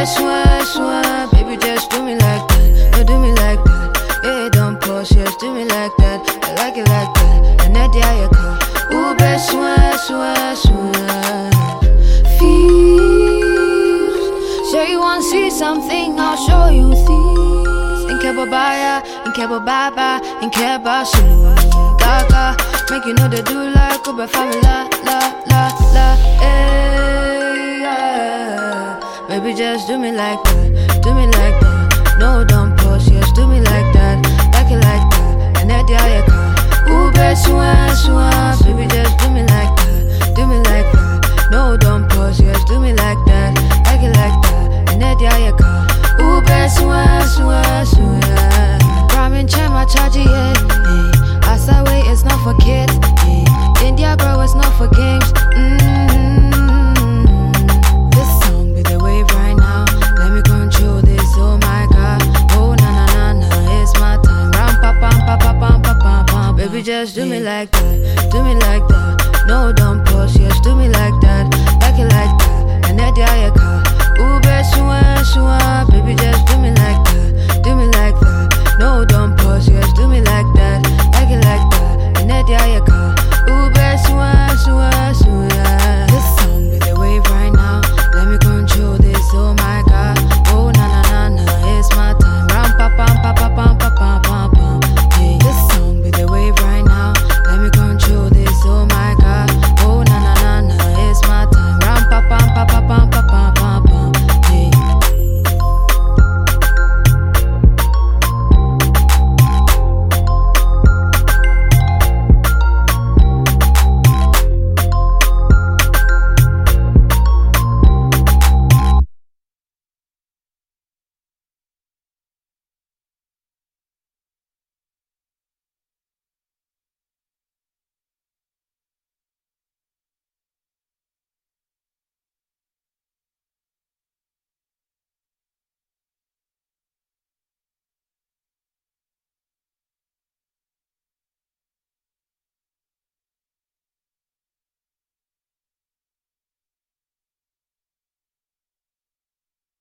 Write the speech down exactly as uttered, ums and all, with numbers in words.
swear, swear. Baby, just do me like that. No, do me like that. Yeah, don't pause, just do me like that. I like it like that. And that day I call. Ooh, baby, swear, swear, swear. Feels. Say you wanna see something, I'll show you things. In Kebabaya, in Kebababa, in Kebasu. Gaga, make you know they do like Uber family. La, la, la, la, eh, yeah. Baby, just do me like that, do me like that. No, don't pause, just do me like that. Like it like that, and that day I call. Ooh, baby, swear, swear. Baby, just do me like that, do me like that. No, don't pause, just do me like that. Like it like that, and that day I call. Ooh, baby, swear, swear, swear. Ramen chama charge yeah. As I wait, it's not for kids. Yeah. India, bro, it's not for games. Mm-hmm. This song be the wave right now. Let me control this. Oh my God. Oh na na na na, it's my time. Ram pa pam pa pa pam pa pam pam. Baby, just do me like that. Do me like that. No, don't pause. Just do me like that. Like it like that. And that day I call. Ooh, baby, swear, swear.